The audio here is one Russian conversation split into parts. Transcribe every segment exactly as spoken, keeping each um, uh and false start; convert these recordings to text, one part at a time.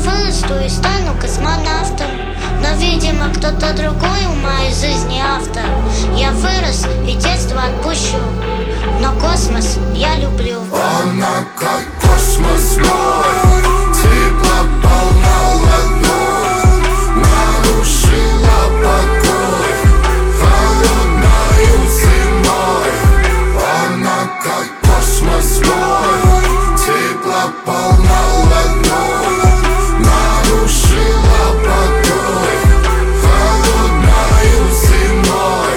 вырасту и стану космонавтом. Но, видимо, кто-то другой в моей жизни автор. Я вырос и детство отпущу, но космос я люблю. Она как космос мой, тепло полна ладонь, нарушила покой холодною зимой. Она как космос мой, тепло полна ладонь, нарушила покой холодною зимой.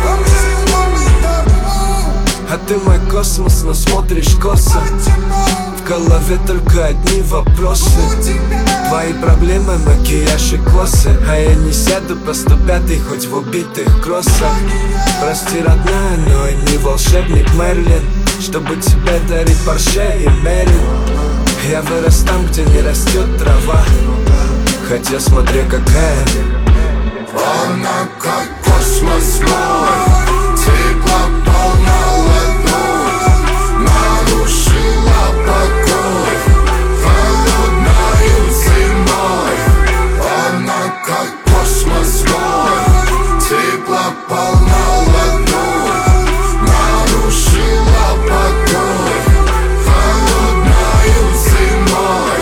А ты мой космос, но смотришь косо. В голове только одни вопросы. Твои проблемы, макияж и косы. А я не сяду по сто пятый, хоть в убитых кроссах. Прости, родная, но я не волшебник Мерлин, чтобы тебе дарить Порше и Мерин. Я вырос там, где не растет трава, хотя смотри какая. Она как космос мой, тепло полна ладонь, нарушила покой холодною зимой. Она как космос мой, тепло полна ладонь, нарушила покой холодною зимой.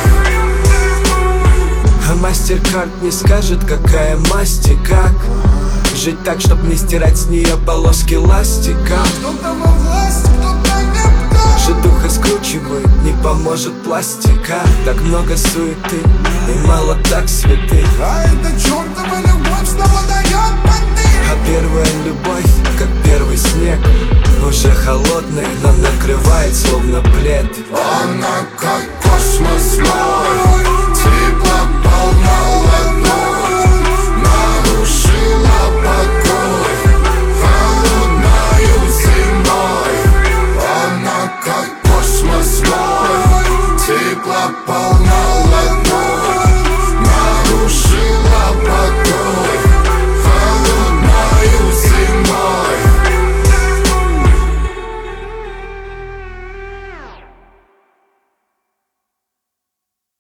А мастер-карт не скажет, какая масть и как жить так, чтоб не стирать с нее полоски ластика. Жидуха скручивает, не поможет пластика. Так много суеты и мало так святых. А эта чертова любовь снова дает понты. А первая любовь, как первый снег, уже холодный, но накрывает словно плед. Она как космос мой,